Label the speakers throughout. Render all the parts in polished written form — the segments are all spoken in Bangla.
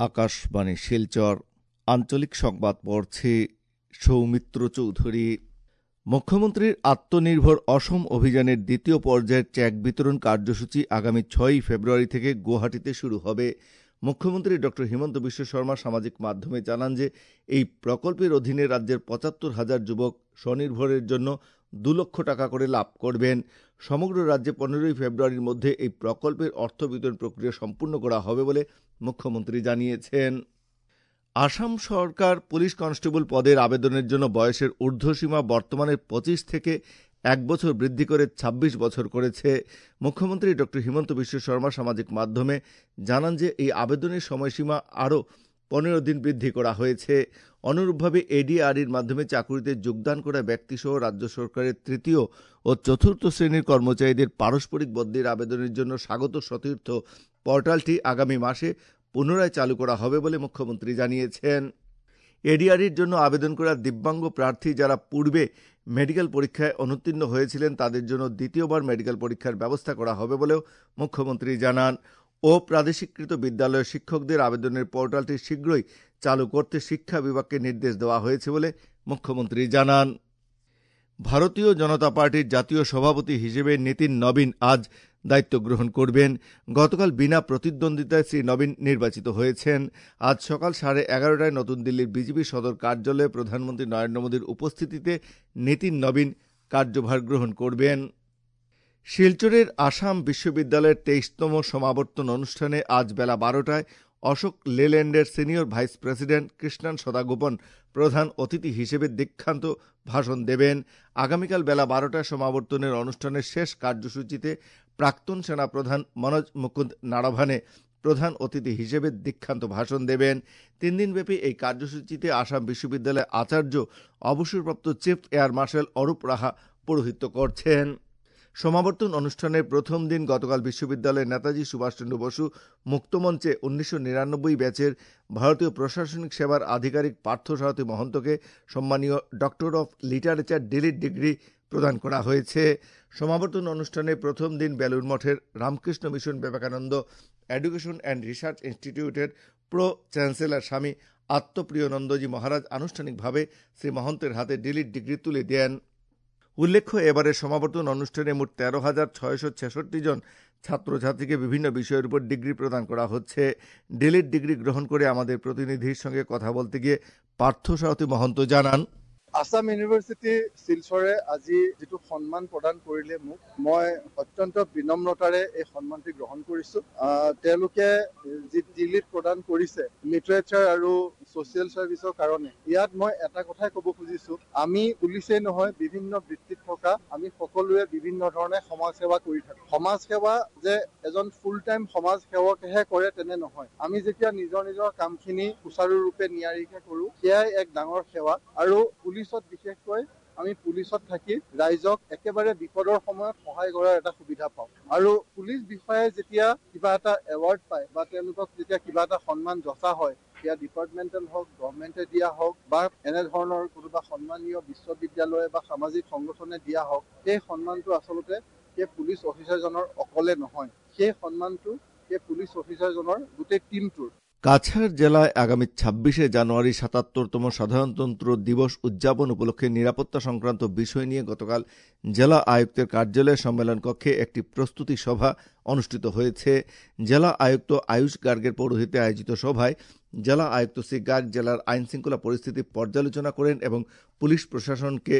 Speaker 1: আকাশবাণী শিলচর আঞ্চলিক সংবাদ পড়ছে সৌমিত্র চৌধুরী। মুখ্যমন্ত্রীর আত্মনির্ভর অসম অভিযানের দ্বিতীয় পর্যায়ের চেক বিতরণ কার্যসূচি আগামী 6 ফেব্রুয়ারি থেকে গুয়াহাটিতে শুরু হবে। মুখ্যমন্ত্রী ড হিমন্ত বিশ্ব শর্মা সামাজিক মাধ্যমে জানান যে এই প্রকল্পের অধীনে রাজ্যের ৭৫,০০০ যুবক স্বনির্ভরের জন্য 2 লক্ষ টাকা করে লাভ করবেন। সমগ্র রাজ্যে 15 ফেব্রুয়ারির মধ্যে এই প্রকল্পের অর্থ বিতরণ প্রক্রিয়া সম্পূর্ণ করা হবে বলে মুখ্যমন্ত্রী জানিয়েছেন। আসাম সরকার পুলিশ কনস্টেবল পদের আবেদনের জন্য বয়সের ঊর্ধ্বসীমা বর্তমানে 25 থেকে 1 বছর বৃদ্ধি করে 26 বছর করেছে। মুখ্যমন্ত্রী ড হিমন্ত বিশ্ব শর্মা সামাজিক মাধ্যমে জানান যে এই আবেদনের সময়সীমা আরও 15 দিন বৃদ্ধি করা হয়েছে। অনুরূপভাবে এডিআরইর মাধ্যমে চাকুরিতে যোগদান করা ব্যক্তিসহ রাজ্য সরকারের তৃতীয় ও চতুর্থ শ্রেণীর কর্মচারীদের পারস্পরিক বদলির আবেদনের জন্য স্বাগত সতীর্থ পোর্টালটি আগামী মাসে পুনরায় চালু করা হবে বলে মুখ্যমন্ত্রী জানিয়েছেন। এডিআরইর জন্য আবেদন করা দিব্যাঙ্গ প্রার্থী যারা পূর্বে মেডিকেল পরীক্ষায় অনুত্তীর্ণ হয়েছিলেন তাদের জন্য দ্বিতীয়বার মেডিকেল পরীক্ষার ব্যবস্থা করা হবে বলেও মুখ্যমন্ত্রী জানান। ও প্রাদেশিককৃত বিদ্যালয়ের শিক্ষকদের আবেদনের পোর্টালটি শীঘ্রই চালু করতে শিক্ষা বিভাগকে নির্দেশ দেওয়া হয়েছে বলে মুখ্যমন্ত্রী জানান। ভারতীয় জনতা পার্টির জাতীয় সভাপতি হিসেবে নীতিন নবীন আজ দায়িত্ব গ্রহণ করবেন। গতকাল বিনা প্রতিদ্বন্দ্বিতায় শ্রী নবীন নির্বাচিত হয়েছেন। আজ সকাল 11:30টায় নতুন দিল্লির বিজেপি সদর কার্যালয়ে প্রধানমন্ত্রী নরেন্দ্র মোদীর উপস্থিতিতে নীতিন নবীন কার্যভার গ্রহণ করবেন। শিলচরের আসাম বিশ্ববিদ্যালয়ের 23তম সমাবর্তন অনুষ্ঠানে আজ বেলা 12টায় অশোক লেল্যান্ডের senior vice president Krishnan Sadagopan প্রধান অতিথি হিসেবে দীক্ষান্ত ভাষণ দেবেন। আগামীকাল বেলা 12টায় সমাবর্তনের অনুষ্ঠানের শেষ কার্যসূচিতে প্রাক্তন সেনাপ্রধান মনোজ মুকুন্দ নারাভানে প্রধান অতিথি হিসেবে দীক্ষান্ত ভাষণ দেবেন। 3 দিনব্যাপী এই কার্যসূচিতে আসাম বিশ্ববিদ্যালয়ের আচার্য অবসরপ্রাপ্ত chief air marshal Arup Raha পৌরোহিত্য করছেন। সমাবর্তন অনুষ্ঠানের প্রথম দিন গতকাল বিশ্ববিদ্যালয়ের নেতাজি সুভাষচন্দ্র বসু মুক্তমঞ্চে 1999 ব্যাচের ভারতীয় প্রশাসনিক সেবার আধিকারিক পার্থসারথী মহন্তকে সম্মানীয় doctor of literature D Litt degree প্রদান করা হয়েছে। সমাবর্তন অনুষ্ঠানে প্রথম দিন বেলুর মঠের Ramakrishna mission Vivekananda education and research ইনস্টিটিউটের প্রো চ্যান্সেলর স্বামী আত্মপ্রিয়নন্দজি মহারাজ আনুষ্ঠানিকভাবে শ্রী মহন্তের হাতে ডিলিট ডিগ্রি তুলে দেন। উল্লেখ্য, এবারের সমাবর্তন অনুষ্ঠানে মোট 13,666 জন ছাত্রছাত্রীকে বিভিন্ন বিষয়ের উপর ডিগ্রি প্রদান করা হচ্ছে। ডিলিট ডিগ্রি গ্রহণ করে আমাদের প্রতিনিধির সঙ্গে কথা বলতে গিয়ে পার্থসারথী মহন্ত জানান,
Speaker 2: আসাম ইউনিভাৰ্চিটি শিলচৰে আজি যিটো সন্মান প্ৰদান কৰিলে মোক, মই অত্যন্ত বিনম্ৰতাৰে এই সন্মানটি গ্ৰহণ কৰিছো। তেওঁলোকে যি ডিলিট প্ৰদান কৰিছে লিটাৰেচাৰ আৰু ছ'চিয়েল ছাৰ্ভিচৰ কাৰণে, ইয়াত মই এটা কথাই ক'ব খুজিছো, আমি পুলিচেই নহয়, বিভিন্ন বৃত্তিত থকা আমি সকলোৱে বিভিন্ন ধৰণে সমাজ সেৱা কৰি থাকো। সমাজ সেৱা যে এজন ফুল টাইম সমাজ সেৱকেহে কৰে তেনে নহয়। আমি যেতিয়া নিজৰ নিজৰ কামখিনি সুচাৰুৰূপে নিয়াৰিকৈ কৰোঁ, সেয়াই এক ডাঙৰ সেৱা। আৰু পুলিচত বিশেষকৈ আমি পুলিচত থাকি ৰাইজক একেবাৰে বিপদৰ সময়ত সহায় কৰাৰ এটা সুবিধা পাওঁ। আৰু পুলিচ বিষয়াই যেতিয়া কিবা এটা এৱাৰ্ড পায় বা তেওঁলোকক যেতিয়া কিবা এটা সন্মান যচা হয়, সেয়া ডিপাৰ্টমেণ্টেল হওক, গভৰ্ণমেণ্টে দিয়া হওক বা এনেধৰণৰ কোনোবা সন্মানীয় বিশ্ববিদ্যালয় বা সামাজিক সংগঠনে দিয়া হওক, সেই সন্মানটো আচলতে সেই পুলিচ অফিচাৰজনৰ অকলে নহয়, সেই সন্মানটো সেই পুলিচ অফিচাৰজনৰ গোটেই টিমটোৰ।
Speaker 1: কাছাড় জেলায় আগামী 26শে জানুয়ারি ৭৭তম সাধারণতন্ত্র দিবস উদযাপন উপলক্ষে নিরাপত্তা সংক্রান্ত বিষয় নিয়ে গতকাল জেলা আয়ুক্তের কার্যালয়ে সম্মেলন কক্ষে একটি প্রস্তুতি সভা অনুষ্ঠিত হয়েছে। জেলা আয়ুক্ত আয়ুষ গার্গের পৌরোহিত্যে আয়োজিত সভায় জেলা আয়ুক্ত শ্রী গার্গ জেলার আইন শৃঙ্খলা পরিস্থিতি পর্যালোচনা করেন এবং পুলিশ প্রশাসনকে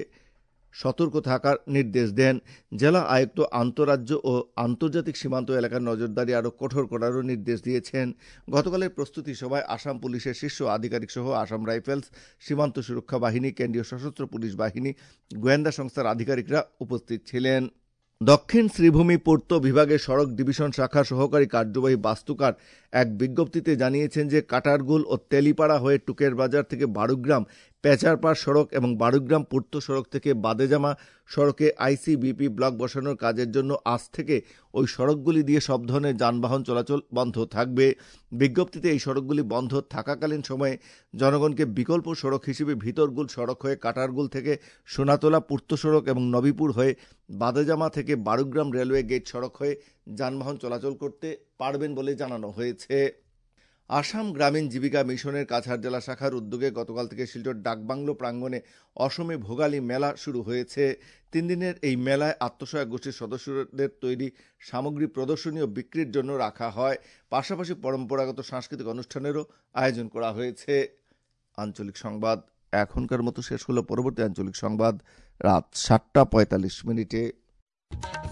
Speaker 1: সতর্ক থাকার নির্দেশ দেন। জেলা আয়ুক্ত আন্তঃরাজ্য ও আন্তর্জাতিক সীমান্ত এলাকার নজরদারি আরও কঠোর করারও নির্দেশ দিয়েছেন। গতকালের প্রস্তুতি সভায় আসাম পুলিশের শীর্ষ আধিকারিক সহ আসাম রাইফেলস, সীমান্ত সুরক্ষা বাহিনী, কেন্দ্রীয় সশস্ত্র পুলিশ বাহিনী, গোয়েন্দা সংস্থার আধিকারিকরা উপস্থিত ছিলেন। দক্ষিণ শ্রীভূমি পূর্ত বিভাগের সড়ক ডিভিশন শাখার সহকারী কার্যবাহী বাস্তুকার এক বিজ্ঞপ্তিতে জানিয়েছেন যে কাটারগুল ও তেলিপাড়া হয়ে টুকের বাজার থেকে বারুগ্রাম পেচারপাড় সড়ক এবং বারুগ্রাম পূর্ত সড়ক থেকে বাদেজামা সড়কে আইসিবিপি ব্লক বসানোর কাজের জন্য আজ থেকে ওই সড়কগুলি দিয়ে সব ধরনের যানবাহন চলাচল বন্ধ থাকবে। বিজ্ঞপ্তিতে এই সড়কগুলি বন্ধ থাকাকালীন সময়ে জনগণকে বিকল্প সড়ক হিসেবে ভিতরগুল সড়ক হয়ে কাটারগুল থেকে সোনাতলা পূর্ত সড়ক এবং নবীপুর হয়ে বাদেজামা থেকে বারুগ্রাম রেলওয়ে গেট সড়ক হয়ে যানবাহন চলাচল করতে পারবেন বলে জানানো হয়েছে। আসাম গ্রামীণ জীবিকা মিশনের কাছাড় জেলা শাখার উদ্যোগে গতকাল থেকে শিলচর ডাকবাংলো প্রাঙ্গণে অসমে ভোগালী মেলা শুরু হয়েছে। 3 দিনের এই মেলায় আত্মসহায়ক গোষ্ঠীর সদস্যদের তৈরি সামগ্রী প্রদর্শনী ও বিক্রির জন্য রাখা হয়। পাশাপাশি পরম্পরাগত সাংস্কৃতিক অনুষ্ঠানেরও আয়োজন করা হয়েছে। আঞ্চলিক সংবাদ এখনকার মতো শেষ হলো। পরবর্তী আঞ্চলিক সংবাদ রাত 7:45 মিনিটে।